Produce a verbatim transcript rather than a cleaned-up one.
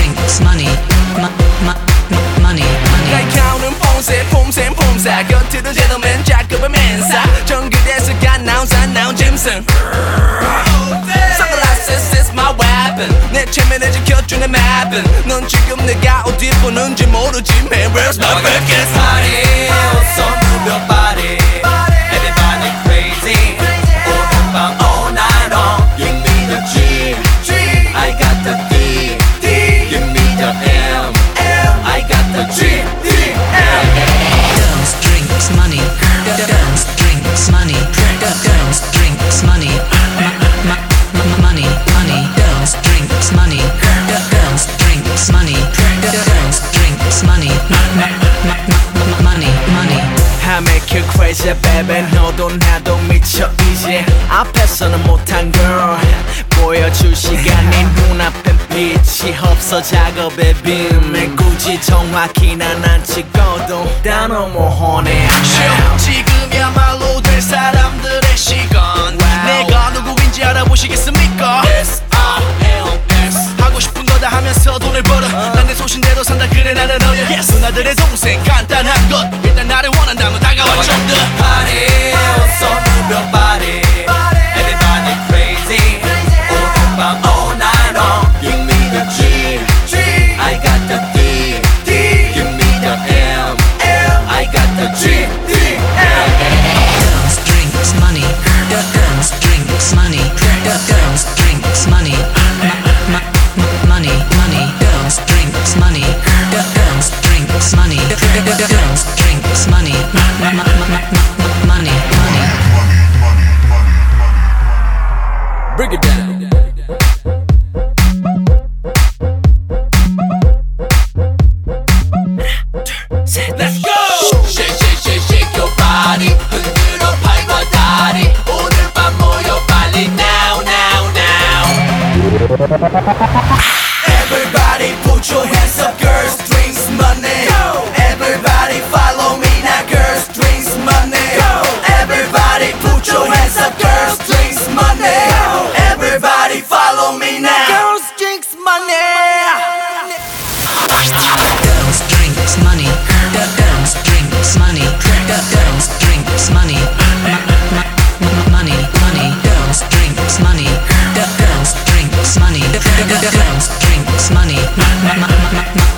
drinks, money, ma, ma, money, money. 날 가오는 폼새 폼새 폼사 곁에도 제도맨 작업은 맨사 정글에서 갓 나온 산 나온 짐승 Sunglasses is my weapon 내 체면을 지켜주는 맵은 넌 지금 내가 어디 보는지 모르지 Man where's my biggest party 손 무벼 party Everybody crazy 오늘 밤 all night long Give me the G I got the D Give me the M I got the G Girls, drinks, money. Girls, drinks, money. Girls, drinks, money. Ma, ma, ma, money, money. Girls, drinks, money. Girls, drinks, money. Girls, drinks, money. Ma, ma, ma, ma, money, money. I make you crazy baby 너도 나도 미쳐 이제 앞에서는 못한 girl 보여줄 시간이 눈앞엔 빛이 없어 작업의 빔에 굳이 정확히 난 안 찍어도 다 너무 horny 지금이야말로 될 사람들의 시간 wow. 내가 누구인지 알아보시겠습니까 S I L S 하고 싶은 거 다 하면서 돈을 벌어 uh. 난 내 소신대로 산다 그래 나는 어려 yes. 누나들의 동생 간단한 것 일단 나를 원한다면 다가와 좀 더 Party 손 무벼 party Everybody crazy 오늘 밤 all night long Give me the G I got the D Give me the M I got the G Girls, drinks, money. Girls, drinks, money. Girls, drinks, money. Ma, ma, ma, money, money. Girls, drinks, money. Girls, drinks, money. Girls, drinks, money. Ma, ma, ma, ma, ma, money, money. Break it down Let's go! Shake, shake, shake, shake your body 흔들어 팔과 다리 오늘 밤 모여 빨리 now, now, now Everybody put your hands up girls, drinks, money Go! Everybody follow me now girls, drinks, money Go! Everybody put your hands up girls, drinks, money Go! Everybody follow me now Girls, drinks, money Girls, drinks, money. Girls, drinks, money. Girls, drinks, money. Ma, ma, ma, money, money. Girls, drinks, money. Girls, drinks, money. Girls, drinks, money. Ma, ma, ma, ma, ma,